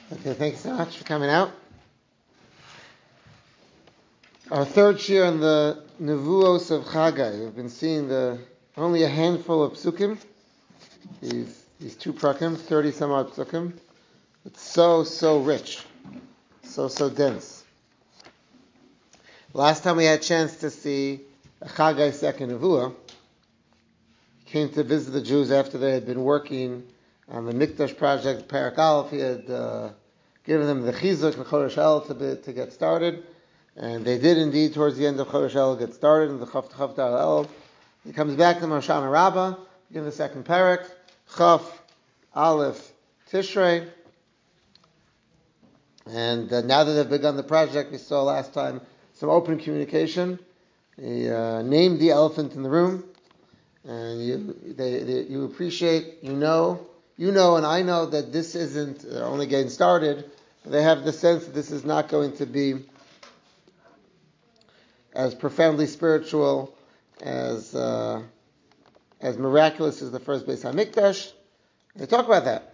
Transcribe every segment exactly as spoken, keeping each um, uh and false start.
Okay, thanks so much for coming out. Our third year in the Nevuos of Chagai. We've been seeing the only a handful of psukim. These these two prakim, thirty some odd psukim. It's so so rich, so so dense. Last time we had a chance to see Chagai second Nevuah. He came to visit the Jews after they had been working on the Mikdash project. Parak Aleph, he had uh, given them the chizuk and Chodesh El to, be, to get started. And they did indeed, towards the end of Chodesh El, get started in the Chaf Chaf El. He comes back to Hoshana Rabbah, begin the second parak, Chaf Aleph Tishrei. And uh, now that they've begun the project, we saw last time some open communication. He uh, named the elephant in the room, and you they, they, you appreciate, you know, you know, and I know that this isn't uh, only getting started. They have the sense that this is not going to be as profoundly spiritual, as uh, as miraculous as the first Beis HaMikdash. They talk about that.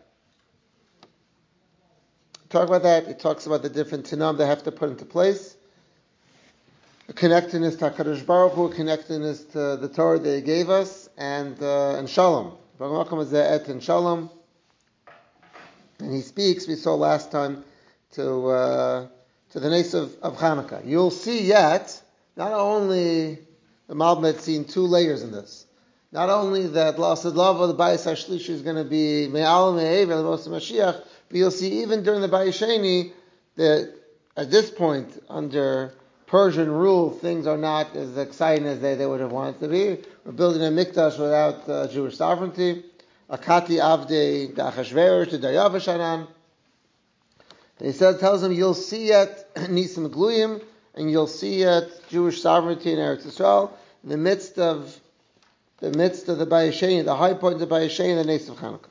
Talk about that. It talks about the different tanam they have to put into place. A connectedness to HaKadosh Baruch Hu, a connectedness to the Torah they gave us, and uh, and Shalom. And Shalom. And he speaks, we saw last time, to uh, to the Nes of, of Hanukkah. You'll see yet, not only the Malbim had seen two layers in this. Not only that L'asad Lava, the Bayis HaShlishi, is going to be Me'al Me'ever, the Moshe Mashiach, but you'll see even during the Bayis Sheni that at this point, under Persian rule, things are not as exciting as they, they would have wanted to be. We're building a mikdash without uh, Jewish sovereignty. Akati Avdei Dachashverosh to Dayavashanan. He said, tells him, you'll see yet Nisim Gluyim, and you'll see yet Jewish sovereignty in Eretz Yisrael in the midst of the midst of the Bayis Sheni, the high point of the Bayis Sheni, the Nes of Hanukkah.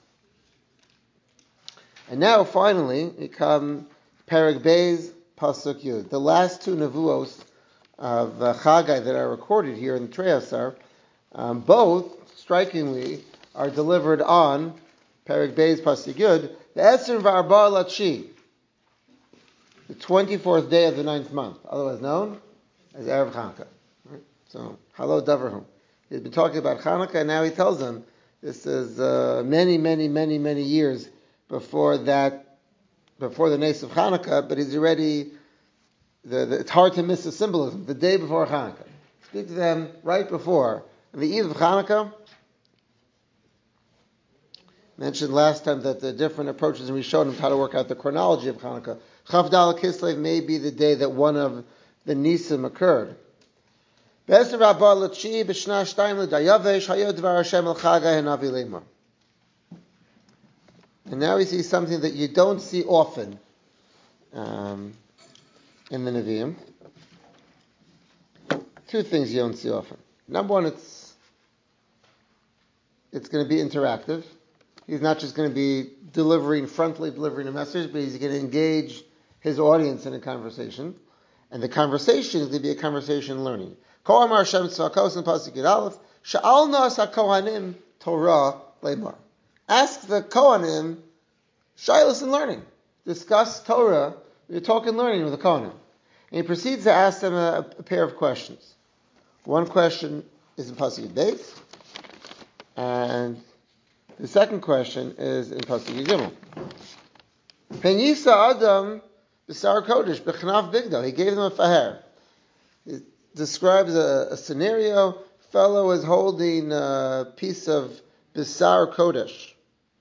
And now, finally, we come Perek Beis, Pasuk Yud. The last two Nevuos of uh, Chagai that are recorded here in the Treyasar, um, both, strikingly, are delivered on Perek Beis, Pasuk Yud, the Esr V'Arba Latshi, the twenty-fourth day of the ninth month, otherwise known as Erev Chanukah. Right? So, Halo Davarhum. He's been talking about Chanukah, and now he tells them this is uh, many, many, many, many years before that, before the Nes of Chanukah, but he's already, the, the, it's hard to miss the symbolism, the day before Chanukah. Speak to them right before. On the eve of Chanukah, mentioned last time that the different approaches, and we showed him how to work out the chronology of Chanukah. Chavdal Kislev may be the day that one of the Nisim occurred. And now we see something that you don't see often um, in the Nevi'im. Two things you don't see often. Number one, it's it's going to be interactive. He's not just going to be delivering, frontally delivering a message, but he's going to engage his audience in a conversation. And the conversation is going to be a conversation learning. Ask the Kohanim, Shilas and learning. Discuss Torah, you're talking learning with the Kohanim. And he proceeds to ask them a, a pair of questions. One question is in Pasuk Beis, and the second question is in Pasuk Gimel. Penyisa Adam B'Sar Kodesh B'Chnav Bigdal. He gave them a faher. He describes a, a scenario. Fellow is holding a piece of B'Sar Kodesh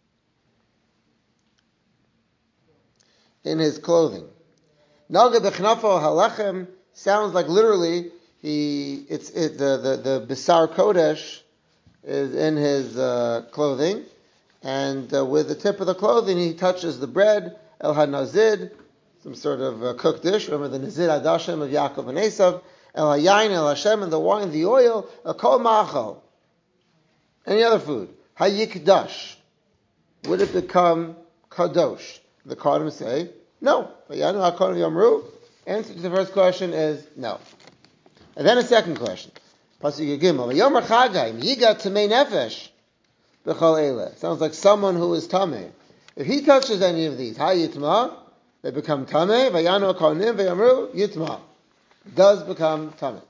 in his clothing. Naga B'Chnafo Halachem sounds like literally he it's it, the the the B'Sar Kodesh is in his uh, clothing, and uh, with the tip of the clothing he touches the bread, El HaNazid, some sort of uh, cooked dish. Remember the Nazid Adashem of Yaakov and Esav, El HaYayin, El Hashem, and the wine, the oil, El Kol Ma'achal. Any other food. Hayikdash. Would it become Kadosh? The Kohanim say, no. Vayanu HaKohanim Yomru. Answer to the first question is no. And then a second question. Pasuk Gimel. Yomer Chagai, Yiga Tamei Nefesh. B'chol Eileh. Sounds like someone who is Tamei. If he touches any of these, Hayitma, they become tameh. Vayanu kohanim vayamru yitma. Does become tameh.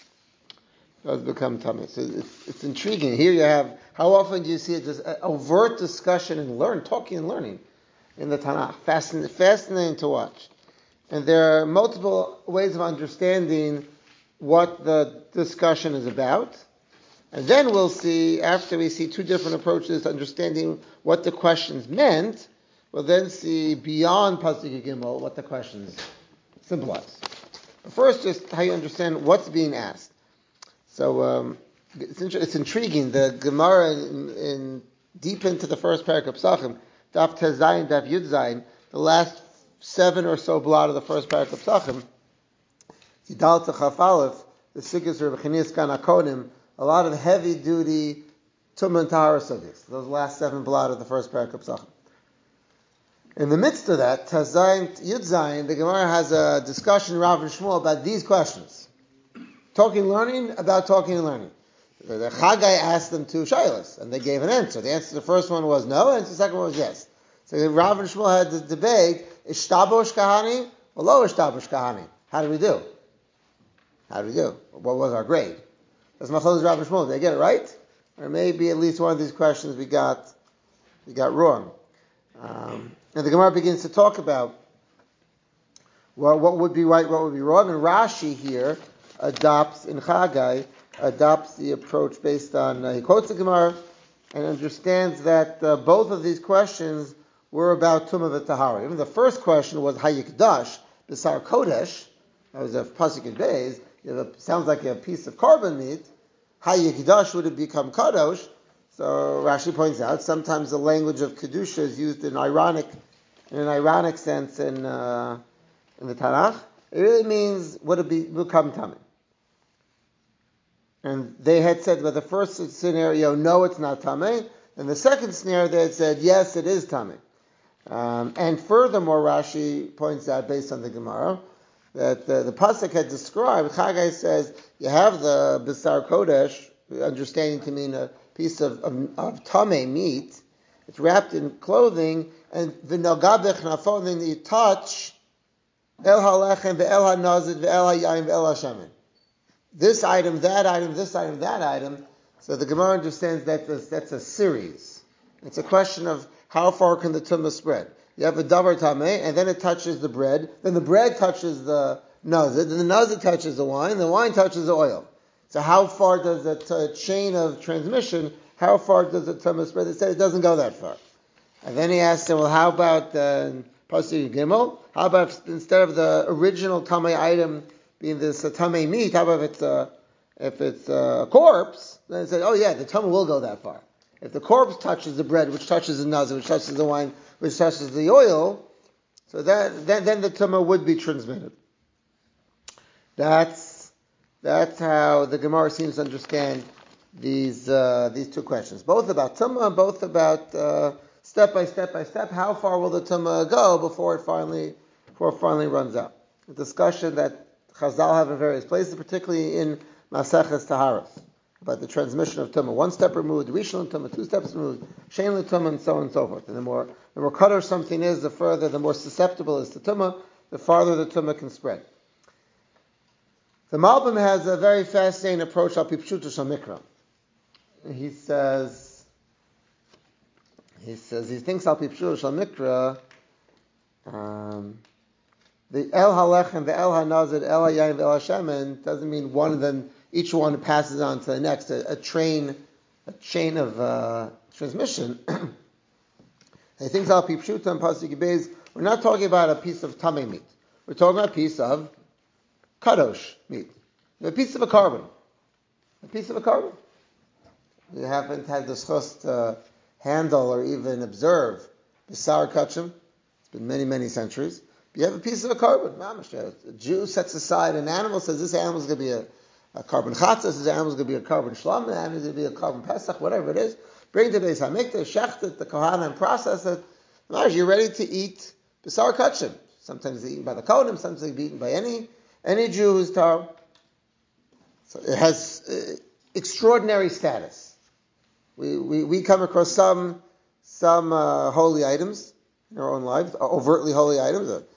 Does become tameh. So it's, it's intriguing. Here you have, how often do you see it, just overt discussion and learn, talking and learning in the Tanakh. Fascinating, fascinating to watch. And there are multiple ways of understanding what the discussion is about. And then we'll see, after we see two different approaches to understanding what the questions meant, we'll then see beyond Pasuk Gimel what the questions symbolize. But first, just how you understand what's being asked. So um, it's, int- it's intriguing. The Gemara in, in deep into the first parak of Psachim, Daf Tezayin, Daf Yud Zayin, the last seven or so blot of the first parak of Psachim, Yidal Tzachaf Aleph, the Sikkis of Chinias Kan HaKonim, a lot of heavy duty Tumah and Tahara subjects. Those last seven blot of the first parak of Psachim. In the midst of that, Tezayin, Yud Zayin, the Gemara has a discussion, Rav and Shmuel, about these questions. Talking, learning, about talking and learning. The, the Chagai asked them two shaylas, and they gave an answer. The answer to the first one was no, and the second one was yes. So Rav and Shmuel had the debate, Ishtabosh Kahani or Lo Ishtabosh Kahani? How did we do? How did we do? What was our grade? That's Machlokes Rav and Shmuel. Did I get it right? Or maybe at least one of these questions we got we got wrong. Um, and the Gemara begins to talk about well, what would be right, what would be wrong. And Rashi here adopts, in Chagai, adopts the approach based on, uh, he quotes the Gemara and understands that uh, both of these questions were about Tumah v'Tahara. Even the first question was Hayikdash, B'sar Kodesh, that was a Pasuk in Beis, sounds like a piece of carbon meat. Hayikdash would have become Kadosh. So Rashi points out, sometimes the language of Kedusha is used in ironic, in an ironic sense in, uh, in the Tanakh. It really means would it be, become Tameh. And they had said, well, the first scenario, no, it's not Tameh. And the second scenario, they had said, yes, it is Tameh. Um, and furthermore, Rashi points out, based on the Gemara, that the, the Pasuk had described, Chagai says, you have the B'sar Kodesh, understanding to mean a piece of, of, of Tameh meat. It's wrapped in clothing, and v'nogabech nafon, then you touch El halechem, ve'el hanazid, ve'el hayayim, ve'el hashemen. This item, that item, this item, that item. So the Gemara understands that that's, that's a series. It's a question of how far can the tumah spread. You have a davar tameh, and then it touches the bread. Then the bread touches the nazid, then the nazid touches the wine, the wine touches the oil. So how far does the t- chain of transmission, how far does the tumah spread? They said it doesn't go that far. And then he asked him, well, how about uh, Pasuk Gimel? How about if, instead of the original tameh item being this uh, tameh meat, how about if it's, uh, if it's uh, a corpse? Then he said, oh yeah, the tumah will go that far. If the corpse touches the bread, which touches the nazir, which touches the wine, which touches the oil, so that then, then the tumah would be transmitted. That's that's how the Gemara seems to understand these uh, these two questions, both about tumah, both about uh, step by step by step. How far will the tumah go before it finally before it finally runs out? A discussion that Chazal have in various places, particularly in Maseches Taharos, about the transmission of tumah. One step removed, Rishon tumah, two steps removed, Shein tumah, and so on and so forth. And the more the more kadosh something is, the further, the more susceptible is to tumah, the farther the tumah can spread. The Malbim has a very fascinating approach al pipshuto shel mikra. He says, he says, he thinks al pipshuto shel mikra, um, the El Halechem, the El Hanazid, El Hayayim, the El Hashemen doesn't mean one of them, each one passes on to the next, a, a train, a chain of uh, transmission. He thinks al pipshuto and pasuk beis, we're not talking about a piece of tameh meat. We're talking about a piece of kadosh meat. A piece of a carbon. A piece of a carbon. You haven't had the schus to handle or even observe B'sar Kachim. It's been many, many centuries. But you have a piece of a carbon. A Jew sets aside an animal, says this animal is going to be a, a carbon chatzah, this animal is going to be a carbon shlam, this animal is going to be a carbon pesach, whatever it is. Bring it to Beis HaMikdash, shecht it, the kohana, and process it. You're ready to eat B'sar Kachim. Sometimes it's eaten by the Kohanim, sometimes it's eaten by any any Jew who's Torah. So it has uh, extraordinary status. We, we we come across some some uh, holy items in our own lives, overtly holy items. A,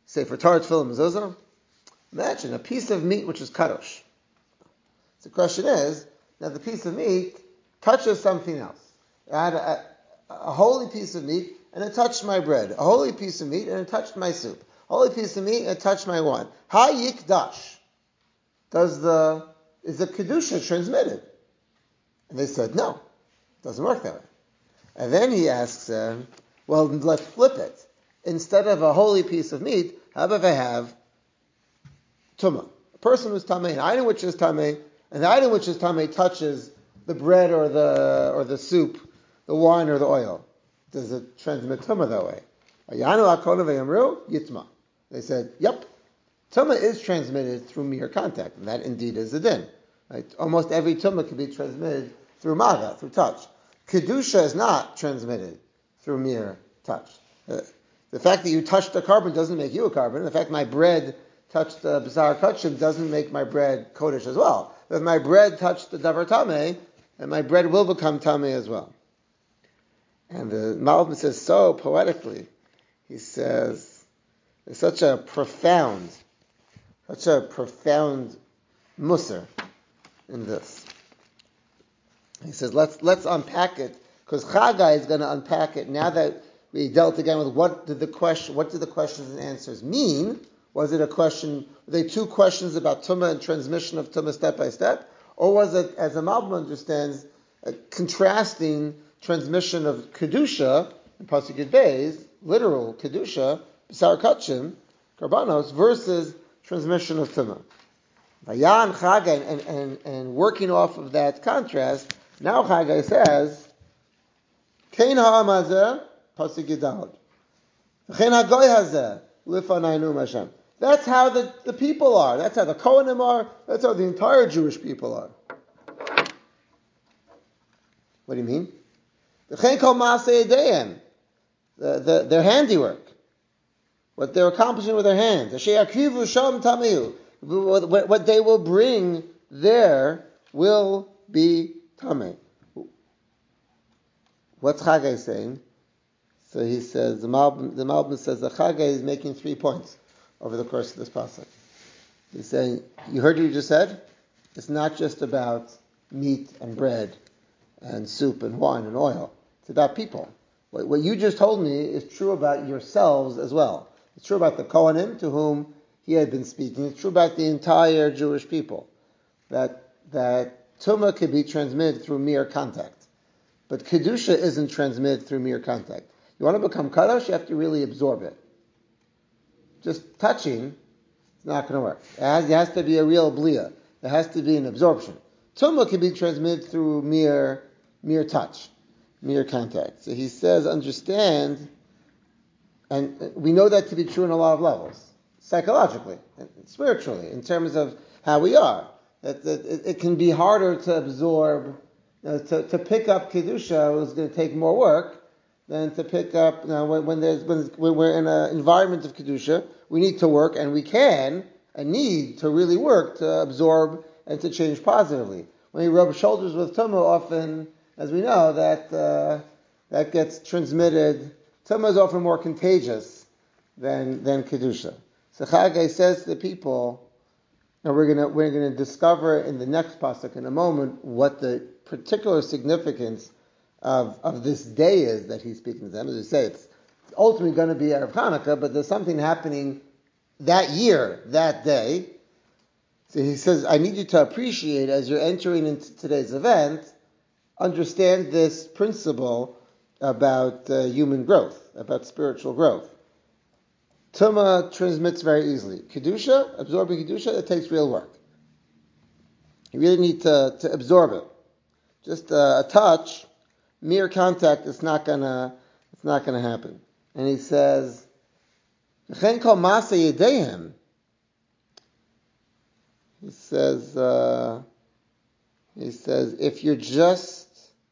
Say for Torah, Tefillah, Mezuzah. Imagine a piece of meat which is kadosh. So the question is, now the piece of meat touches something else. I had a, a holy piece of meat and it touched my bread. A holy piece of meat and it touched my soup. A holy piece of meat and it touched my wine. Ha yikdash. Does the, is the kedusha transmitted? And they said, no, it doesn't work that way. And then he asks them, well, let's flip it. Instead of a holy piece of meat, how about if I have tumah? A person who's tamei, an item which is tamei, and the item which is tamei touches the bread or the or the soup, the wine or the oil. Does it transmit tumah that way? Ayanu akonu ve'amru yitma. They said, yep, tumah is transmitted through mere contact, and that indeed is a din. Right? Almost every tumah can be transmitted through maga, through touch. Kedusha is not transmitted through mere touch. Uh, the fact that you touched a carbon doesn't make you a carbon. The fact my bread touched the B'sar Kachim doesn't make my bread Kodesh as well. If my bread touched the Davar Tameh, and my bread will become Tameh as well. And the Malbim says so poetically, he says, there's such a profound, such a profound musar in this. He says, let's let's unpack it, because Chagai is going to unpack it now that we dealt again with what did the question, what did the questions and answers mean? Was it a question, were they two questions about Tumah and transmission of Tumah step by step? Or was it, as the Malbim understands, a contrasting transmission of Kedusha, in Pasuk Yud Beis, literal Kedusha, B'sar Kachim, Karbanos, versus transmission of Tumah. Vayan Chagai, and, and, and working off of that contrast, now Chagai says, Kein ha'am hazeh, Pasuk Yudalad. V'chein hagoy hazeh, lifanaynu Hashem. That's how the, the people are. That's how the Kohanim are. That's how the entire Jewish people are. What do you mean? V'chein kol ma'aseh yedeihem. The, the, their handiwork. What they're accomplishing with their hands. Asher yakrivu sham tamihu. What, what they will bring there will be tameh. What's Chagai saying? So he says, the Malbim, the Malbim says that Chagai is making three points over the course of this pasuk. He's saying, you heard what you just said? It's not just about meat and bread and soup and wine and oil. It's about people. What, what you just told me is true about yourselves as well. It's true about the Kohanim to whom he had been speaking. It's true about the entire Jewish people. That that Tumah could be transmitted through mere contact. But Kedusha isn't transmitted through mere contact. You want to become Kadosh, you have to really absorb it. Just touching, it's not going to work. It has, it has to be a real bliya. There has to be an absorption. Tumah can be transmitted through mere, mere touch, mere contact. So he says, understand, and we know that to be true in a lot of levels. Psychologically, and spiritually, in terms of how we are. That, that it, it can be harder to absorb, you know, to, to pick up Kedusha is going to take more work than to pick up, you know, when, when, there's, when, when we're in an environment of Kedusha, we need to work, and we can, and need to really work to absorb and to change positively. When you rub shoulders with Tumah, often, as we know, that uh, that gets transmitted. Tumah is often more contagious than, than Kedusha. So Chagai says to the people, and we're gonna we're gonna discover in the next pasuk in a moment what the particular significance of, of this day is that he's speaking to them. As we say, it's ultimately going to be Erev Hanukkah, but there's something happening that year, that day. So he says, I need you to appreciate as you're entering into today's event, understand this principle about uh, human growth, about spiritual growth. Tumah transmits very easily. Kedusha, absorbing Kedusha, it takes real work. You really need to, to absorb it. Just uh, a touch, mere contact, it's not gonna, it's not gonna happen. And he says, "V'chein kol ma'aseh yedeihem." He says, uh, he says, if you're just,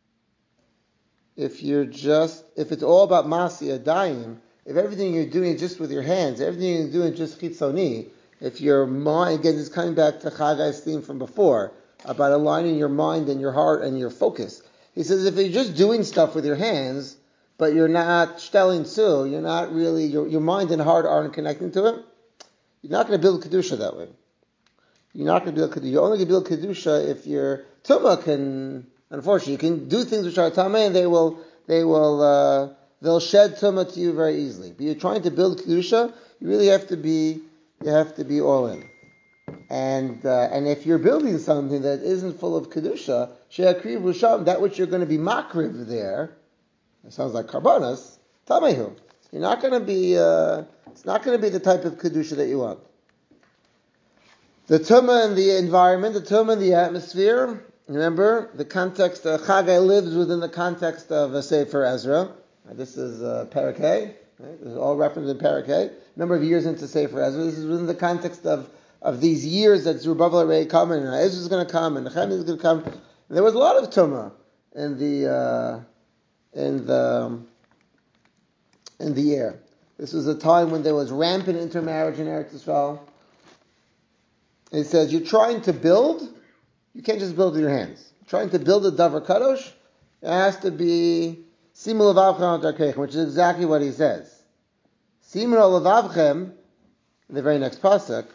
if you're just, if it's all about ma'aseh yedayim, if everything you're doing just with your hands, everything you're doing just chitzoni, if your mind, again, this is coming back to Chagai's theme from before, about aligning your mind and your heart and your focus. He says if you're just doing stuff with your hands, but you're not shtelling too, you're not really, your, your mind and heart aren't connecting to it, you're not going to build Kedusha that way. You're not going to build Kedusha. You're only going to build Kedusha if your Tumah can, unfortunately, you can do things which are Tameh and they will, they will, uh, they'll shed Tumah to you very easily. But you're trying to build Kedusha, you really have to be, you have to be all in. And uh, and if you're building something that isn't full of Kedusha, She'akriv Rusham, that which you're going to be makriv there, it sounds like Karbanas, Tamehu. You're not going to be, uh, it's not going to be the type of Kedusha that you want. The Tumah and the environment, the Tumah and the atmosphere, remember, the context, uh, Chagai lives within the context of a Sefer Ezra. This is uh, Perek Hey, right? This is all referenced in Perek Hey. Number of years into Sefer Ezra. This is within the context of, of these years that Zerubbabel already come, and Ezra is going to come, and Nehemiah is going to come. And there was a lot of Tumah in the uh, in the in the air. This was a time when there was rampant intermarriage in Eretz Yisrael. It says you're trying to build, you can't just build with your hands. You're trying to build a davar kadosh, it has to be simul levavchem darkeichem, which is exactly what he says. Simul levavchem, in the very next pasuk,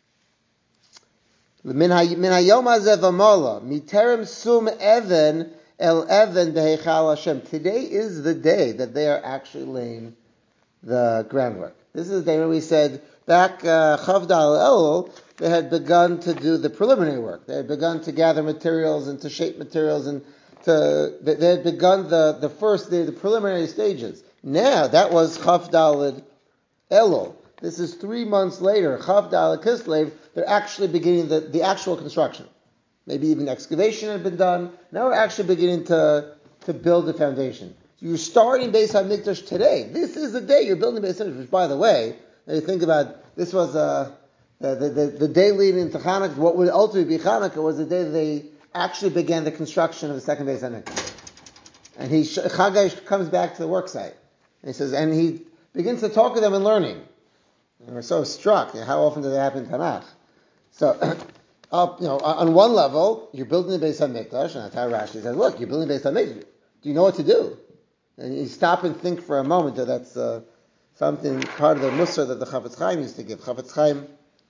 min hayom hazeh v'mala miterem sum even el even beheichal Hashem. Today is the day that they are actually laying the groundwork. This is the day when we said back uh, Chavdal Elul, they had begun to do the preliminary work. They had begun to gather materials and to shape materials and to they, they had begun the, the first the, the preliminary stages. Now that was Chavdal Elul. This is three months later, Chavdal Kislev. They're actually beginning the, the actual construction. Maybe even excavation had been done. Now we're actually beginning to to build the foundation. So you're starting Beis HaMikdash today. This is the day you're building Beis HaMikdash. Which, by the way, when you think about this was uh, the, the, the, the day leading into Hanukkah. What would ultimately be Hanukkah was the day that they actually began the construction of the second Beis HaMikdash. And he Chagai comes back to the work site. And he says, and he begins to talk to them and learning. And we're so struck. How often does that happen in Tanakh? So, up, you know, on one level, you're building the Beis HaMikdash, and that's how Rashi says, look, you're building the Beis HaMikdash. Do you know what to do? And you stop and think for a moment that that's uh, something, part of the Musar that the Chafetz Chaim used to give. Chafetz Chaim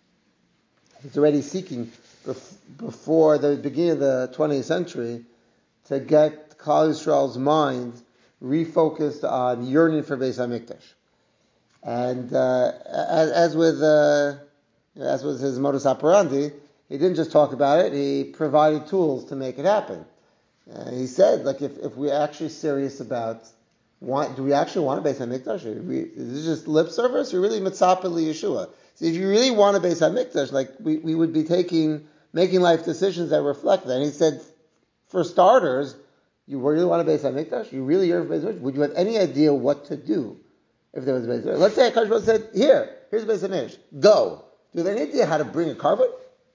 is already seeking, bef- before the beginning of the twentieth century, to get Klal Yisrael's mind refocused on yearning for Beis HaMikdash. And uh, as, as with uh, as was his modus operandi, he didn't just talk about it; he provided tools to make it happen. Uh, he said, like, if, if we're actually serious about, want, do we actually want a Beis HaMikdash? Or we, is this just lip service? Or really mitzapah Yeshua? So if you really want a Beis HaMikdash, like we, we would be taking making life decisions that reflect that. And he said, for starters, you really want a Beis HaMikdash? You really yearn for Beis HaMikdash? Would you have any idea what to do if there was a Beis HaMikdash? Let's say Akash Baruch said, here, here's a Beis HaMikdash. Go. Do you have any idea how to bring a carbon?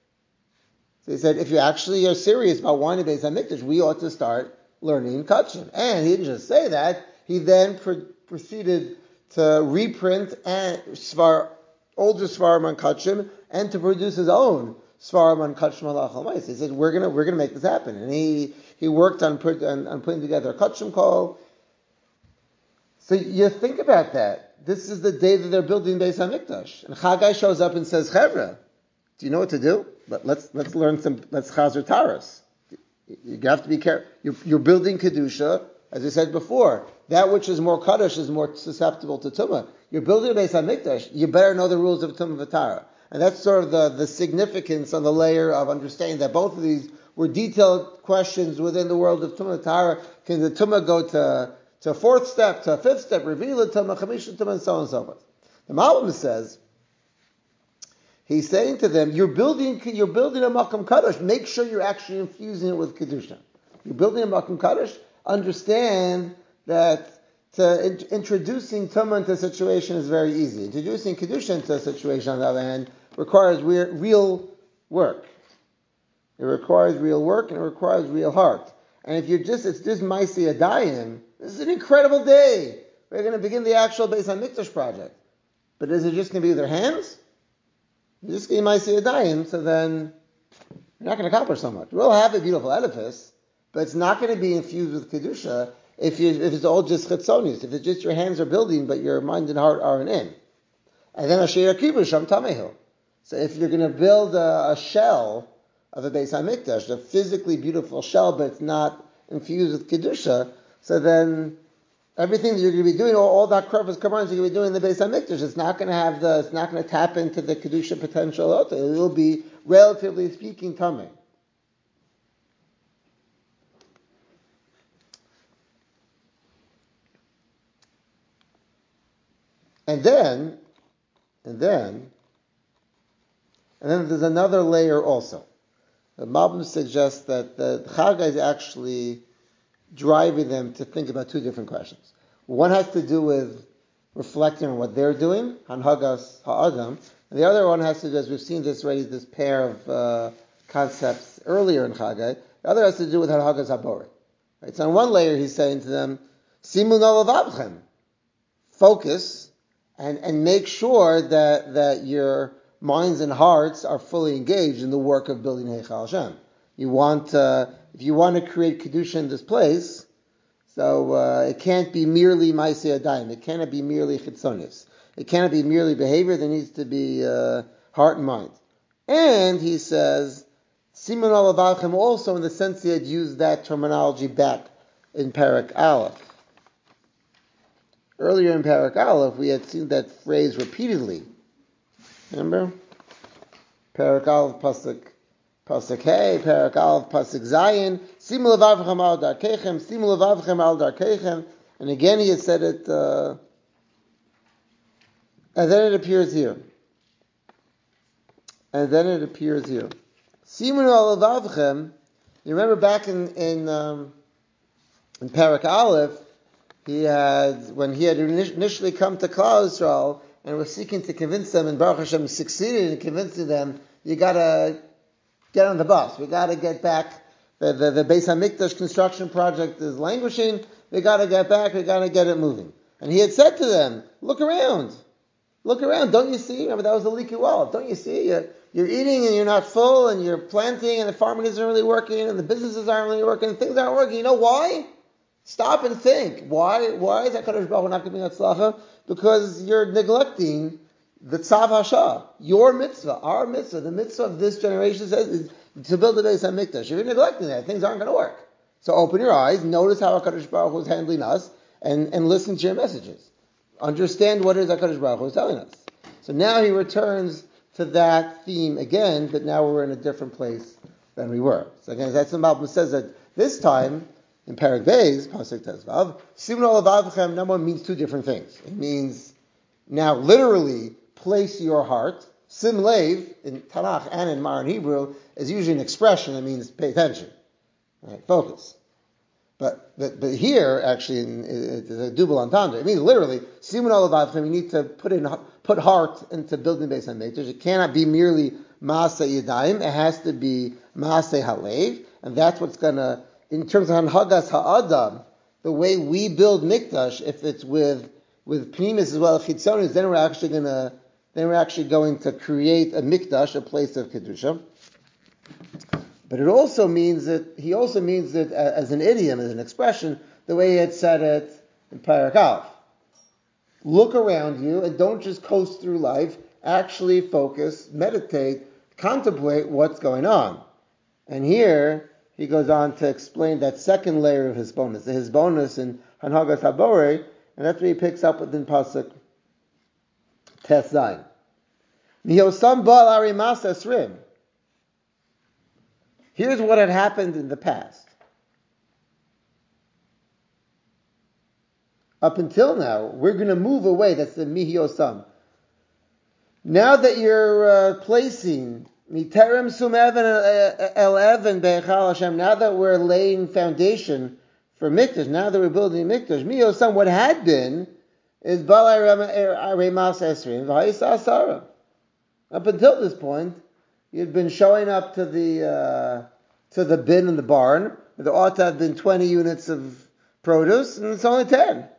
So he said, if you actually are serious about wanting a Beis HaMikdash, we ought to start learning Kachim. And he didn't just say that, he then pro- proceeded to reprint and Svar, older Svarim on Kachim, and to produce his own Svarim on Kachim Halach Almais. He said, we're gonna we're gonna make this happen. And he he worked on put, on, on putting together a Kachim call. So you think about that. This is the day that they're building Beis HaMikdash. And Chagai shows up and says, Chevra, do you know what to do? Let, let's let's learn some, let's Chazer Taras. You have to be careful. You're, you're building Kedusha, as we said before. That which is more Kaddish is more susceptible to Tumah. You're building a Beis HaMikdash, you better know the rules of Tumah V'Tara. And that's sort of the, the significance on the layer of understanding that both of these were detailed questions within the world of Tumah V'Tara. Can the Tumah go to, to fourth step, to fifth step, reveal it, Tumah, Chamisha Tumah, and so on and so forth. The Malbim says, he's saying to them, you're building you're building a Makam Kaddish. Make sure you're actually infusing it with Kedusha. You're building a Makam Kaddish. Understand that to, in, introducing Tumah into a situation is very easy. Introducing Kedusha into a situation, on the other hand, requires re- real work. It requires real work and it requires real heart. And if you're just, it's just Maisi Adayim, this is an incredible day. We're going to begin the actual Beis HaMikdash project. But is it just going to be with their hands? You're just going to Maisi Adayim, so then you're not going to accomplish so much. We'll have a beautiful edifice, but it's not going to be infused with Kedusha. if you if it's all just chitzonius, if it's just your hands are building but your mind and heart aren't in. And then Asher Yakibu Sham Tamehu. So if you're going to build a, a shell of a Beis HaMikdash, a physically beautiful shell, but it's not infused with Kedusha, so then everything that you're going to be doing, all, all that korbanos korbanos you're going to be doing in the Beis HaMikdash, it's not going to have the, it's not going to tap into the Kedusha potential. It will be, relatively speaking, Tameh. And then, and then, and then there's another layer also. The Malbim suggests that the Chagai is actually driving them to think about two different questions. One has to do with reflecting on what they're doing, Hanhagas Ha'adam, and the other one has to do, as we've seen this already, this pair of uh, concepts earlier in Chagai. The other has to do with Hanhagas Habori. Right? So on one layer, he's saying to them, Simun Alavavchem, focus. And, and make sure that, that your minds and hearts are fully engaged in the work of building Heichal Hashem. You want, uh, if you want to create Kedusha in this place, so uh, it can't be merely Maaseh Yadayim. It cannot be merely Chitzonius. It cannot be merely behavior. There needs to be uh, heart and mind. And he says, Siman Alavachem also in the sense he had used that terminology back in Parak Aleph. Earlier in Parak Aleph, we had seen that phrase repeatedly. Remember? Parak Aleph, Pasuk, Pasuk Hey, Parak Aleph, Pasuk Zayin, Simu levavchem al darkeichem, Simu levavchem al darkeichem. And again he had said it, uh, and then it appears here. And then it appears here. Simu levavchem, you remember back in, in, um, in Parak Aleph, he had, when he had initially come to Klal Yisrael and was seeking to convince them, and Baruch Hashem succeeded in convincing them, you gotta get on the bus. We gotta get back. The, the, the Beis HaMikdash construction project is languishing. We gotta get back. We gotta get it moving. And he had said to them, look around. Look around. Don't you see? Remember, that was a leaky wall. Don't you see? You're, you're eating and you're not full, and you're planting and the farming isn't really working, and the businesses aren't really working, and things aren't working. You know why? Stop and think. Why? Why is HaKadosh Baruch Hu not giving Hatzlacha? Because you're neglecting the Tzav Hasha, your mitzvah, our mitzvah, the mitzvah of this generation says is to build a Beis HaMikdash. You're neglecting that. Things aren't going to work. So open your eyes, notice how HaKadosh Baruch Hu is handling us, and, and listen to your messages. Understand what it is HaKadosh Baruch Hu is telling us. So now he returns to that theme again, but now we're in a different place than we were. So again, that's the Malbim says that this time, in Parak Beis, Pasuk Tezvav, Simun Alavavchem, number one means two different things. It means now literally place your heart. Sim Lev in Tanakh and in Mar in Hebrew is usually an expression that means pay attention, right? Focus. But, but but here actually in, it's a double entendre. It means literally Simun Alavavchem. You need to put in put heart into building Beis HaMikdash. It cannot be merely Maaseh Yadayim. It has to be Maaseh Halev, and that's what's gonna. In terms of Hanhagas Ha'adam, the way we build Mikdash, if it's with with Pnimis as well as Chitzonis, then we're actually gonna then we're actually going to create a Mikdash, a place of Kedusha. But it also means that he also means it as an idiom, as an expression, the way he had said it in Parak Aleph. Look around you and don't just coast through life. Actually focus, meditate, contemplate what's going on. And here he goes on to explain that second layer of his bonus, his bonus in Hanhagas Habori, and that's what he picks up within Pasuk Tes Zayin. Mihosam bal arimas esrim. Here's what had happened in the past. Up until now, we're going to move away. That's the mihiosam. Now that you're uh, placing Miterem sum even el even be'echal Hashem. Now that we're laying foundation for Mikdash, now that we're building Mikdash, mihiosam, what had been is balai remas esrim v'ha'isa asara. Up until this point, you'd been showing up to the uh, to the bin in the barn. There ought to have been twenty units of produce, and it's only ten.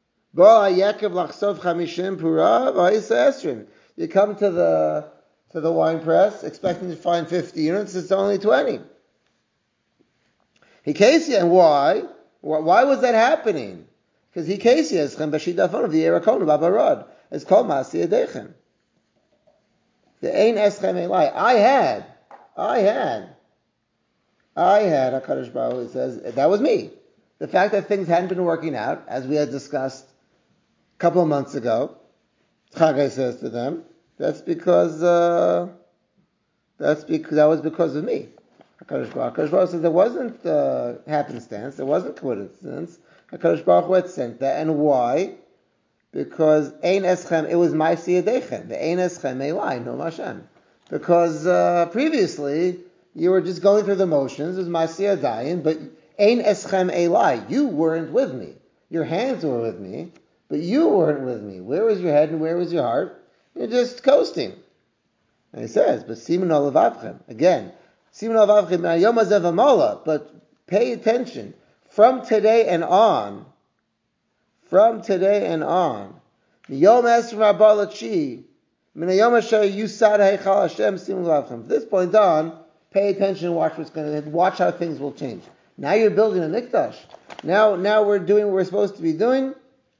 You come to the to the wine press expecting to find fifty units. It's only twenty. Hikesi, and why? Why was that happening? Because he casey eschem b'shidafon of the Yerakonu Babarod. It's called Masi Yedechem. The Ein Eschem Elai. I had, I had, I had HaKadosh Baruch Hu says that was me. The fact that things hadn't been working out, as we had discussed a couple of months ago, Chagai says to them, that's because uh, that's because that was because of me. HaKadosh Baruch Hu says there wasn't uh, happenstance, there wasn't coincidence. HaKadosh Baruch Hu had sent that, and why? Because Ein Eschem, it was Ma'aseh Yedechem. The Ein Eschem Elai, no Hashem. Because uh, previously you were just going through the motions, it was Ma'aseh Yadayim, but Ein Eschem Elai, you weren't with me. Your hands were with me, but you weren't with me. Where was your head and where was your heart? You're just coasting. And he says, but Siman Olavavchem, again, Siman Olavavchem Ma'ayom Hazeh V'mala, but pay attention, from today and on, from today and on, Yom Esrim Abba Lachi, Min Hayom Asher Yusad Heichal Hashem Siman Olavavchem. From this point on, pay attention and watch what's going to, watch how things will change. Now you're building a mikdash. Now, now we're doing what we're supposed to be doing.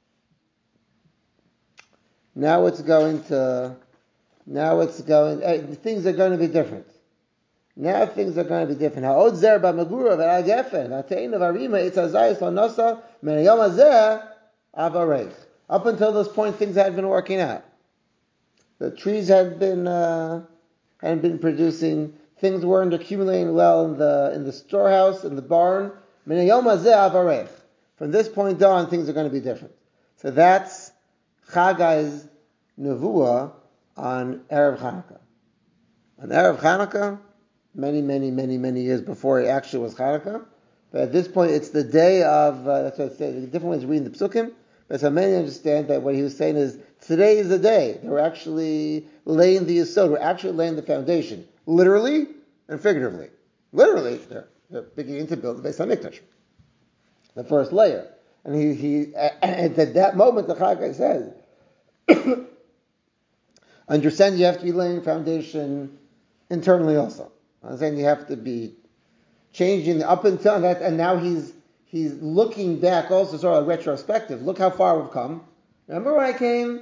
Now it's going to, now it's going, uh, things are going to be different. Now things are going to be different. Ha'od zer ba'magura v'al-gefen v'atein v'arima etz hazayis l'nosa min hayom hazeh avarech. Up until this point, things had been working out. The trees had been uh, had been producing. Things weren't accumulating well in the in the storehouse, in the barn. Min hayom hazeh avarech. From this point on, things are going to be different. So that's Chagai's nevuah on Erev Chanukah. On Erev Chanukah, many, many, many, many years before it actually was Chanukah. But at this point, it's the day of, uh, that's what I said, different ways of reading the Psukim. But so many understand that what he was saying is, today is the day. They were actually laying the yesod, we're actually laying the foundation. Literally and figuratively. Literally, they're, they're beginning to build the Beis HaMikdash. The first layer. And he, he at that moment, the Chagai says, understand you have to be laying foundation internally also. I'm saying you have to be changing up until that, and now he's he's looking back also, sort of retrospective. Look how far we've come. Remember when I came,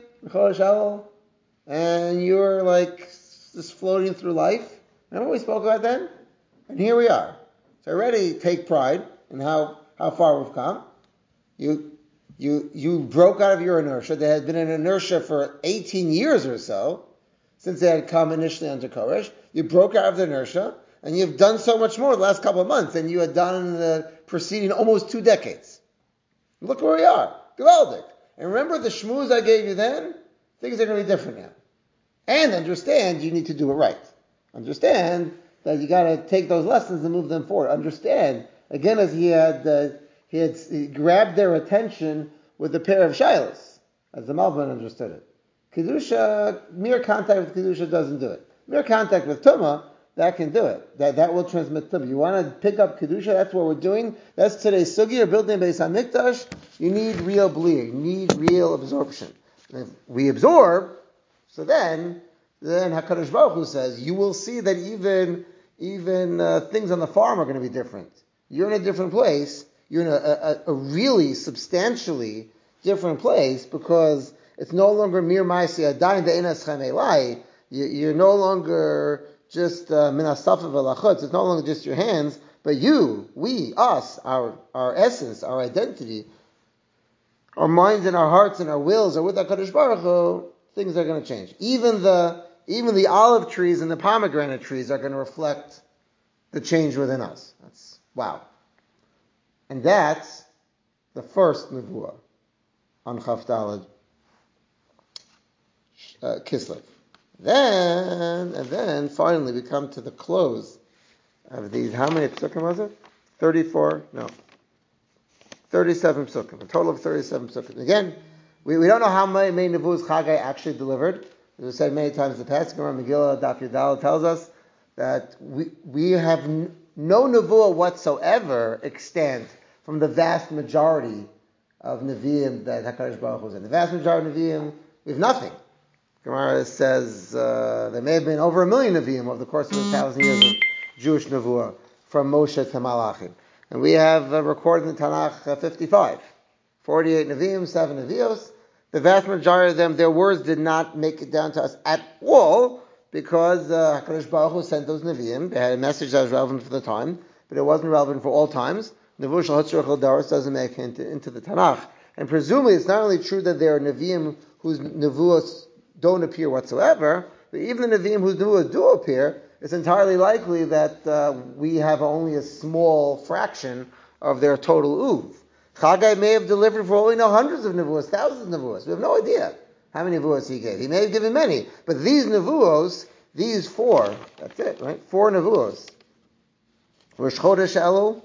and you were like just floating through life? Remember what we spoke about then? And here we are. So already take pride in how, how far we've come. You you you broke out of your inertia. There had been an inertia for eighteen years or so since they had come initially under Koresh. You broke out of the inertia, and you've done so much more the last couple of months than you had done in the preceding almost two decades. Look where we are. Gewaldic. And remember the shmooze I gave you then? Things are going to be different now. And understand you need to do it right. Understand that you got to take those lessons and move them forward. Understand, again, as he had, uh, he had he grabbed their attention with a pair of shilas, as the Malbim understood it. Kedusha, mere contact with Kedusha doesn't do it. Mere contact with Tumah, that can do it. That that will transmit Tumah. You want to pick up Kedusha, that's what we're doing. That's today's sugi. You're building Beis HaMikdash. You need real blear. You need real absorption. And if we absorb, so then, then HaKadosh Baruch Hu says, you will see that even, even uh, things on the farm are going to be different. You're in a different place. You're in a, a, a really substantially different place because it's no longer mere ma'aseh adayin the enas chamelai. You're no longer just minasafa v'lachutz. It's no longer just your hands, but you, we, us, our our essence, our identity, our minds and our hearts and our wills are with HaKadosh Baruch Hu. Things are going to change. Even the even the olive trees and the pomegranate trees are going to reflect the change within us. That's wow. And that's the first nevuah on Chaf Daled uh, Kislev. Then, and then, finally, we come to the close of these. How many psukim was it? thirty-four? No. thirty-seven psukim. A total of thirty-seven psukim. Again, we, we don't know how many, many nevuahs Chagai actually delivered. As we said many times in the past, Gemara Megillah Daf Yudal tells us that we we have n- no nevuah whatsoever extant from the vast majority of Nevi'im that HaKadosh Baruch Hu was in. The vast majority of Nevi'im, we have nothing. Gemara says uh, there may have been over a million Nevi'im over the course of a thousand years of Jewish Nevuah, from Moshe to Malachim. And we have uh, recorded in the Tanakh uh, fifty-five. forty-eight Nevi'im, seven Nevi'os. The vast majority of them, their words did not make it down to us at all, because uh, HaKadosh Baruch Hu sent those Nevi'im. They had a message that was relevant for the time, but it wasn't relevant for all times. Nevuah Shel Hatzorach Al Daros doesn't make it into, into the Tanakh. And presumably, it's not only true that there are Nevi'im whose Nevuos don't appear whatsoever, but even the Nevi'im whose Nevuos do appear, it's entirely likely that uh, we have only a small fraction of their total Uv. Chagai may have delivered, for all we know, hundreds of Nevuos, thousands of Nevuos. We have no idea how many Nevuos he gave. He may have given many, but these Nevuos, these four, that's it, right? Four Nevuos. Rosh Chodesh Elul,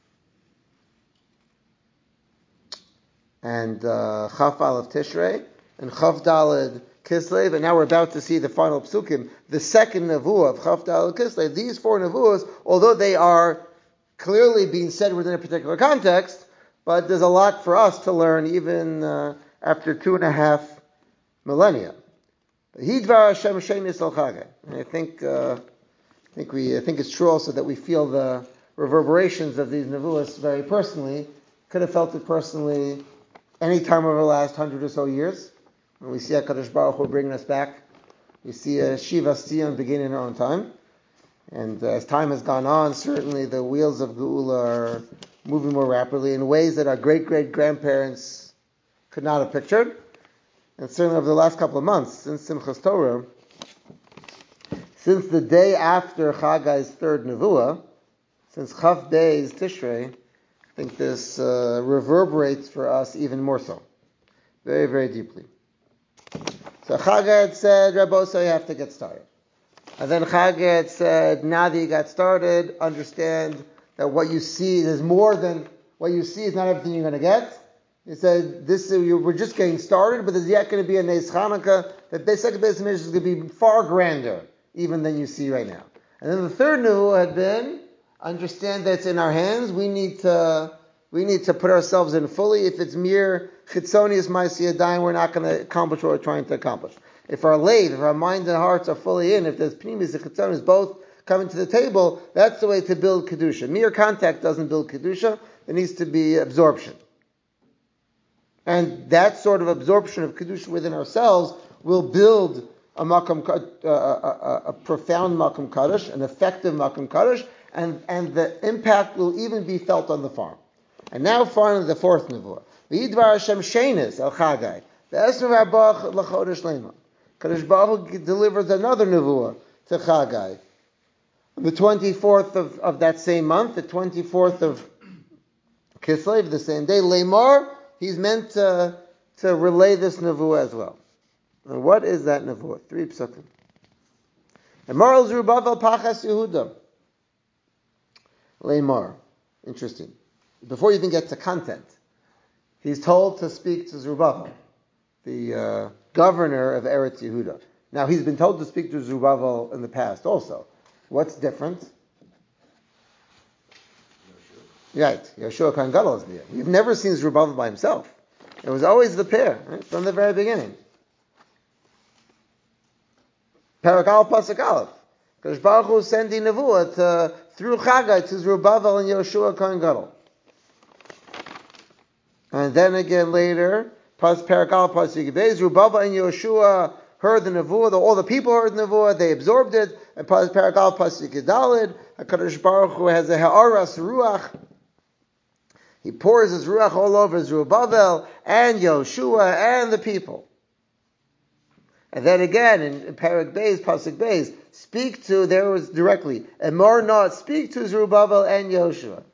and uh, Chaf Aleph Tishrei, and Chaf Daled Kislev, and now we're about to see the final psukim, the second nevuah of Chaf Daled Kislev. These four nevuahs, although they are clearly being said within a particular context, but there's a lot for us to learn even uh, after two and a half millennia. Hidvar Hashem Shenis Al Chagay. And I think, uh, I think we, I think it's true also that we feel the reverberations of these nevuahs very personally. Could have felt it personally any time over the last hundred or so years. When we see HaKadosh Baruch Hu bringing us back, we see a Shiva Sion beginning in our own time. And uh, as time has gone on, certainly the wheels of Geula are moving more rapidly in ways that our great-great-grandparents could not have pictured. And certainly over the last couple of months, since Simchas Torah, since the day after Chagai's third Nevuah, since Chaf Bey's Tishrei, I think this uh, reverberates for us even more so. Very, very deeply. So Chagai had said, Rabboso, you have to get started. And then Chagai had said, now that you got started, understand that what you see is more than, what you see is not everything you're going to get. He said, this, you, we're just getting started, but there's yet going to be a Nes Chanukah, that the second base is going to be far grander, even than you see right now. And then the third Nevuah had been, understand that it's in our hands, we need to, we need to put ourselves in fully. If it's mere chitzonius ma'asiyadayim, we're not going to accomplish what we're trying to accomplish. If our leiv, if our mind and hearts are fully in, if there's pnimis and chitzonius both coming to the table, that's the way to build kedusha. Mere contact doesn't build kedusha. There needs to be absorption, and that sort of absorption of kedusha within ourselves will build a makam, uh, a, a, a profound makam kaddish, an effective makam kaddish, and and the impact will even be felt on the farm. And now, finally, the fourth nevuah. V'yidvar Hashem shenis el Chagai. Ve'esnu v'arbach l'chodesh lema. Kadosh Baruch Hu delivers another nevuah to Chagai. On the twenty-fourth of, of that same month, the twenty-fourth of Kislev, the same day, Lemar, he's meant to, to relay this nevuah as well. And what is that nevuah? Three psukim. Emar el Zerubbabel pachas Yehuda. Lemar. Interesting. Before you even get to content, he's told to speak to Zerubbabel, the uh, governor of Eretz Yehuda. Now, he's been told to speak to Zerubbabel in the past also. What's different? Right, Yeshua Kohen Gadol is there. We've never seen Zerubbabel by himself. It was always the pair, right, from the very beginning. Parakal Pasuk Aleph. Because Baruch Hu is sending nevuah to, through Chagai to Zerubbabel and Yeshua Kohen Gadol. And then again later, Parakal Pasuk Yibei, Zerubbabel and Yeshua heard the nevuah, all the people heard the nevuah, they absorbed it, and Parakal Pasuk Yidalid, HaKadosh Baruch Hu has a ha'aras ruach, he pours his ruach all over Zerubbabel and Yeshua and the people. And then again, in, in Parak Beis, Pasuk Beis, speak to, there was directly, Emor not, speak to Zerubbabel and Yeshua.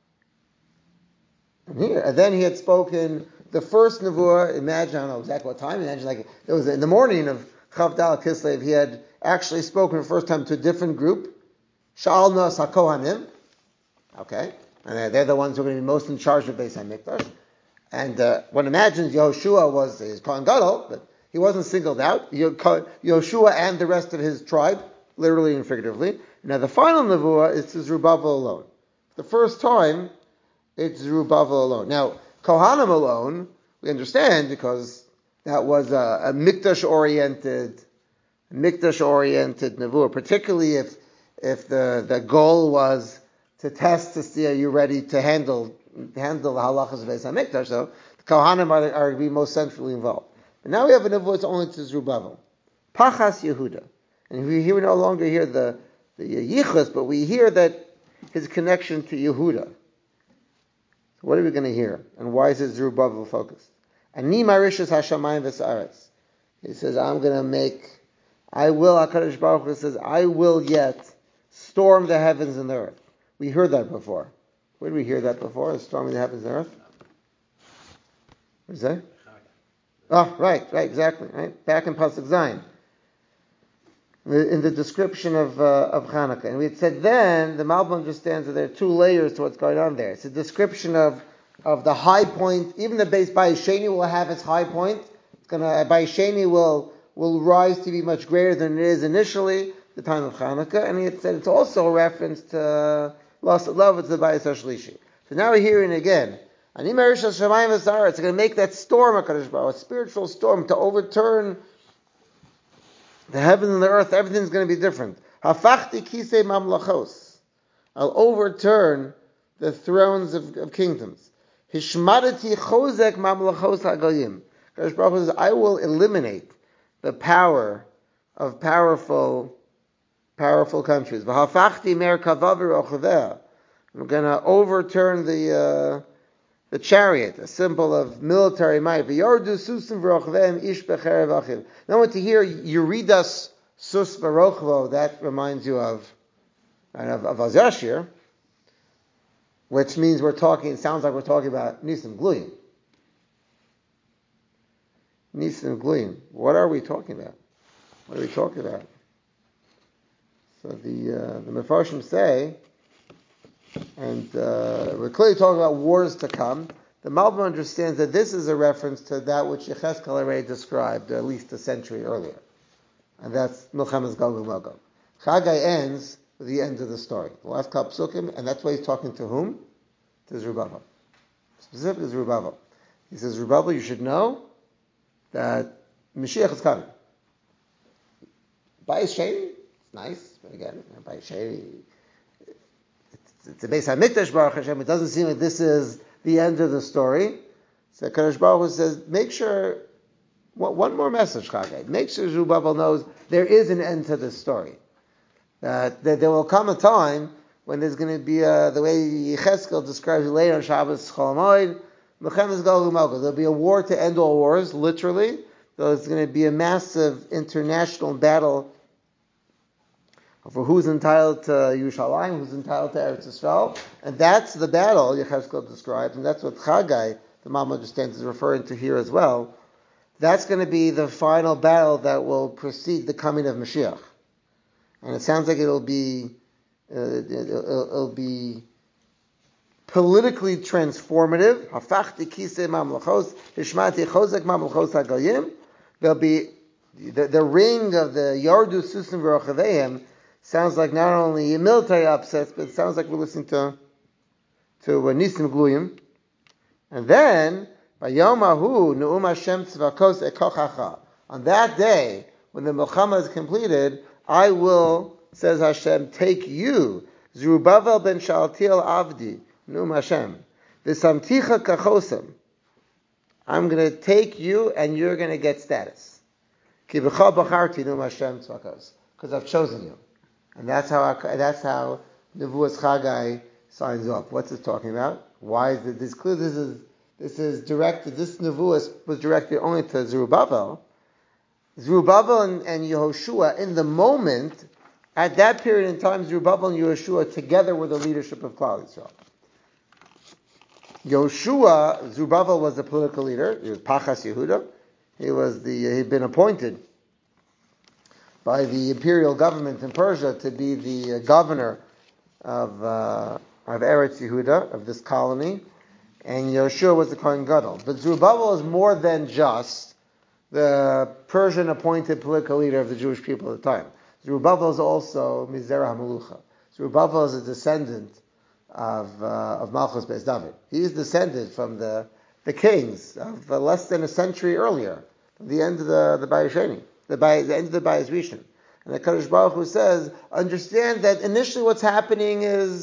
And here, and then he had spoken the first nevuah, imagine, I don't know exactly what time, imagine like, it was in the morning of Chav Dal Kislev, he had actually spoken the first time to a different group, Sha'al Nas HaKohanim, okay, and they're the ones who are going to be most in charge of Beis HaMikdash, and uh, one imagines Yehoshua was his Kohen Gadol, but he wasn't singled out, Yehoshua and the rest of his tribe, literally and figuratively. Now the final nevuah is to Zerubbabel alone. The first time, it's Zerubbabel alone. Now, Kohanim alone, we understand because that was a, a Mikdash-oriented, Mikdash-oriented nevuah, particularly if if the, the goal was to test to see are you ready to handle handle the halachas of Beis Hamikdash. So the Kohanim are, are to be most centrally involved. But now we have a nevuah that's only to Zerubbabel. Pachas Yehuda. And we here we no longer hear the, the Yichus, but we hear that his connection to Yehuda. So what are we going to hear? And why is it Zerubbabel focused? Ani marishas hashamayim v'sa'aretz. He says, I'm going to make, I will, HaKadosh Baruch Hu says, I will yet storm the heavens and the earth. We heard that before. Where did we hear that before? Storming the heavens and the earth? What is that? Oh, right, right, exactly. Right, back in Pasuk Zayin, in the description of uh, of Hanukkah, and we had said then the Malbim understands that there are two layers to what's going on there. It's a description of of the high point. Even the base Bayis Sheni will have its high point. It's gonna Bayis Sheni will will rise to be much greater than it is initially, the time of Hanukkah, and he had said it's also a reference to loss of love. It's the Bayis Hashlishi. So now we're hearing again. It's going to make that storm, a spiritual storm, to overturn the heaven and the earth. Everything's going to be different. Hafachti kisei mamlachos. I'll overturn the thrones of, of kingdoms. Hishmadati chozek mamlachos hagoyim. Kadosh Baruch Hu says, I will eliminate the power of powerful, powerful countries. V'hafachti mer kavav v'rochaveh. I'm going to overturn the uh, the chariot, a symbol of military might. Now, when to hear Yeridas sus barochvo, that reminds you of of, of Az Yashir, which means we're talking. It sounds like we're talking about Nisim Gluyim. Nisim Gluyim. What are we talking about? What are we talking about? So the uh, the Mefarshim say. And uh, we're clearly talking about wars to come. The Malbim understands that this is a reference to that which Yechezkel already described at least a century earlier. And that's Milchemes Gog uMagog. Chagai ends with the end of the story. The last couple psukim, and that's why he's talking to whom? To Zerubbabel. Specifically Zerubbabel. He says, Zerubbabel, you should know that Mashiach is coming. Bayis Sheni, it's nice, but again, Bayis Sheni, it's a Beis Hamikdash Baruch Hashem. It doesn't seem like this is the end of the story. So Kadosh Baruch Hu says, make sure, one more message, Chagai. Make sure Zerubbabel knows there is an end to this story. Uh, that there will come a time when there's going to be a, the way Yechezkel describes it later on Shabbos Chol Hamoed, Milchemes Gog uMagog. There'll be a war to end all wars, literally. There's going to be a massive international battle for who's entitled to Yerushalayim, who's entitled to Eretz Yisrael. And that's the battle Yechezkel describes, and that's what Chagai, the Malbim understands, is referring to here as well. That's going to be the final battle that will precede the coming of Mashiach. And it sounds like it'll be uh, it'll, it'll be politically transformative. Hafachti kisei mamlachos, hishmati chozek mamlachos hagoyim. There'll be the, the ring of the Yardu Susim v'Rochaveim. Sounds like not only military upsets, but it sounds like we're listening to to uh, Nisim Gluyim. And then, Vayomahu Ne'um Hashem Tzvakos Ekochacha. On that day, when the Milchama is completed, I will, says Hashem, take you, Zerubbabel ben Shaltiel Avdi, Ne'um Hashem, V'samticha Kachosam. I'm going to take you, and you're going to get status. Ki b'cha b'charti Ne'um Hashem Tzvakos. Because I've chosen you. And that's how that's how Nevuas Chagai signs off. What's it talking about? Why is it this clear? This is this is directed. This Nevuas was directed only to Zerubbabel. Zerubbabel and, and Yehoshua in the moment, at that period in time, Zerubbabel and Yehoshua together were the leadership of Klal Yisrael. Yehoshua, Zerubbabel was the political leader. He was Pachas Yehuda. He was the he'd been appointed by the imperial government in Persia to be the uh, governor of uh, of Eretz Yehuda, of this colony, and Yehoshua was the Kohen Gadol. But Zerubbabel is more than just the Persian appointed political leader of the Jewish people at the time. Zerubbabel is also Mizera HaMelucha. Zerubbabel is a descendant of uh, of Malchus Beis David. He is descended from the the kings of uh, less than a century earlier, from the end of the the Bayis Sheni. The, by, the end of the Bayis Rishon. And the Kadosh Baruch Hu says, understand that initially what's happening is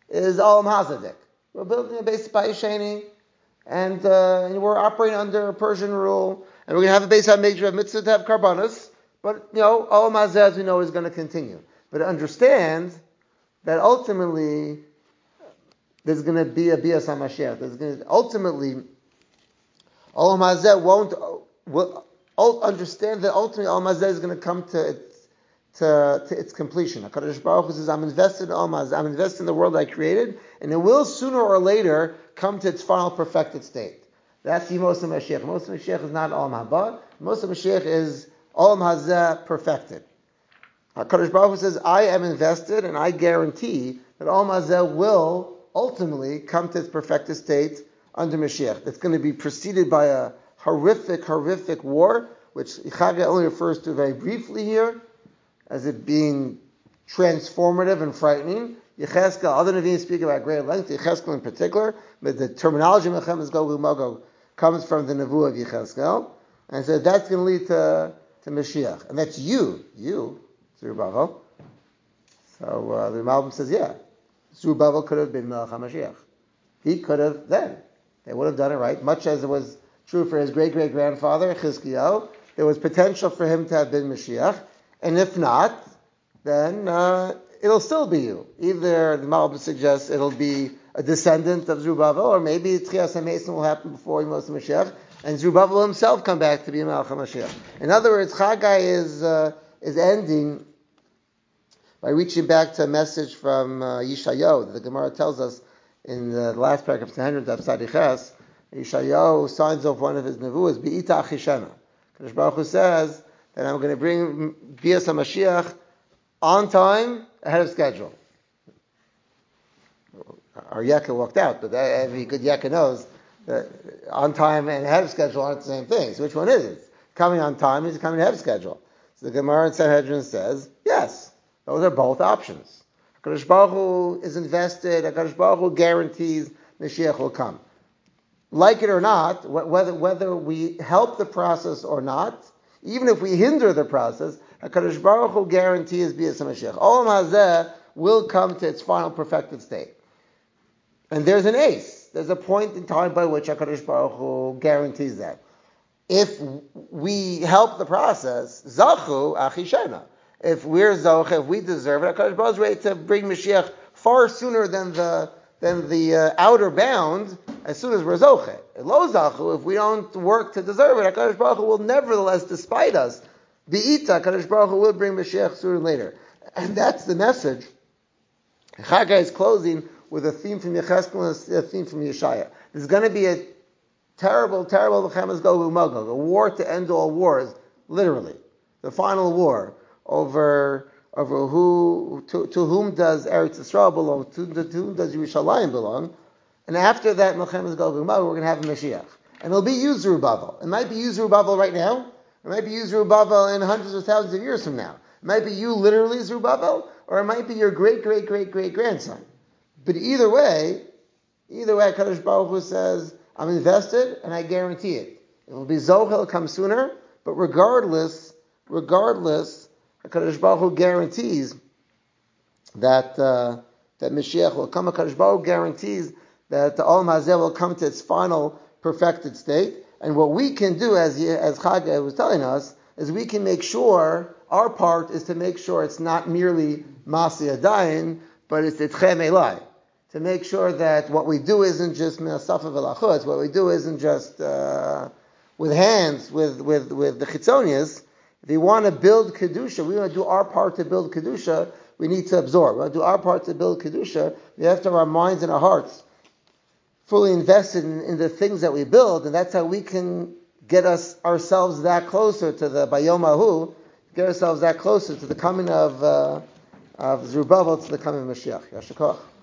is Olam Hazadik. We're building a base by Sheni, and, uh, and we're operating under Persian rule, and we're going to have a base on major mitzvah to have karbanos, but, you know, Olam Hazeh, as we know, is going to continue. But understand that ultimately, there's going to be a Bias HaMashiach. There's going to, ultimately, Olam Hazeh won't, will, understand that ultimately Olam Hazeh is going to come to its, to, to its completion. HaKadosh Baruch Hu says, I'm invested in Olam Hazeh, I'm invested in the world I created, and it will sooner or later come to its final perfected state. That's Yemos HaMashiach. Yemos HaMashiach is not Olam Haba. Yemos HaMashiach is Olam Hazeh perfected. HaKadosh Baruch Hu says, I am invested and I guarantee that Olam Hazeh will ultimately come to its perfected state under Mashiach. That's going to be preceded by a horrific, horrific war, which Chagai only refers to very briefly here, as it being transformative and frightening. Yecheskel, other Nevi'im speak about great length, Yecheskel in particular, but the terminology of Melchemes Gog Magog comes from the Nevuah of Yecheskel, and so that's going to lead to, to Mashiach. And that's you, you, Zerubbabel. So uh, the Malbim says, yeah, Zerubbabel could have been Melech HaMashiach. He could have then. They would have done it right, much as it was true for his great-great-grandfather, Chizkiyahu. There was potential for him to have been Mashiach, and if not, then uh, it'll still be you. Either the Malbim suggests it'll be a descendant of Zerubbabel, or maybe Tchias HaMesim will happen before Yemos HaMashiach, and Zerubbabel himself come back to be Melech HaMashiach. In other words, Chagai is uh, is ending by reaching back to a message from uh, Yeshayahu that the Gemara tells us in the last paragraph of Sanhedrin of Sadiches. Yeshayahu signs off one of his nevuahs, Be'ita Achishena. Kadosh Baruch Hu says that I'm going to bring Bias HaMashiach on time, ahead of schedule. Our Yekka walked out, but every good Yekka knows that on time and ahead of schedule aren't the same thing. So which one is it? Coming on time is coming ahead of schedule. So the Gemara in Sanhedrin says, yes, those are both options. HaKadosh Baruch Hu is invested, HaKadosh Baruch Hu guarantees Mashiach will come. Like it or not, whether whether we help the process or not, even if we hinder the process, HaKadosh Baruch Hu guarantees Bias HaMashiach. Olam Hazeh will come to its final perfected state. And there's an ace. There's a point in time by which HaKadosh Baruch Hu guarantees that. If we help the process, Zachu Achishena. If we're Zoch, if we deserve it, HaKadosh Baruch Hu is ready to bring Mashiach far sooner than the than the uh, outer bound, as soon as we're Zoche. Lo Zachu, if we don't work to deserve it, HaKadosh Baruch Hu will nevertheless, despite us, Be'ita, HaKadosh Baruch Hu will bring Mashiach sooner or later. And that's the message. Chagai is closing with a theme from Yecheskel and a theme from Yeshaya. There's going to be a terrible, terrible Melchemes Gog Magog, a war to end all wars, literally. The final war over over who to, to whom does Eretz Yisrael belong, to, to whom does Yerushalayim belong, and after that Melchemes Gog Magog, we're going to have a Mashiach. And it'll be you, Zerubbabel. It might be you, Zerubbabel, right now. It might be you, Zerubbabel, in hundreds of thousands of years from now. It might be you, literally, Zerubbabel, or it might be your great, great, great, great grandson. But either way, either way, Kadosh Baruch Hu says, I'm invested, and I guarantee it. It will be Zoch, it'll come sooner, but regardless, regardless, HaKadosh Baruch Hu guarantees that uh, that Mashiach will come. HaKadosh Baruch Hu guarantees that the Olam Hazeh will come to its final perfected state. And what we can do, as as Chagai was telling us, is we can make sure, our part is to make sure it's not merely Masi Adayin, but it's Itchem Elai. To make sure that what we do isn't just Minasafa V'lachutz, what we do isn't just uh, with hands, with, with, with the Chitzonius. If we want to build Kedusha, we want to do our part to build Kedusha, we need to absorb. We want to do our part to build Kedusha, we have to have our minds and our hearts fully invested in, in the things that we build, and that's how we can get us ourselves that closer to the Bayom Ahu, get ourselves that closer to the coming of, uh, of Zerubbabel, to the coming of Mashiach. Yashar Koach.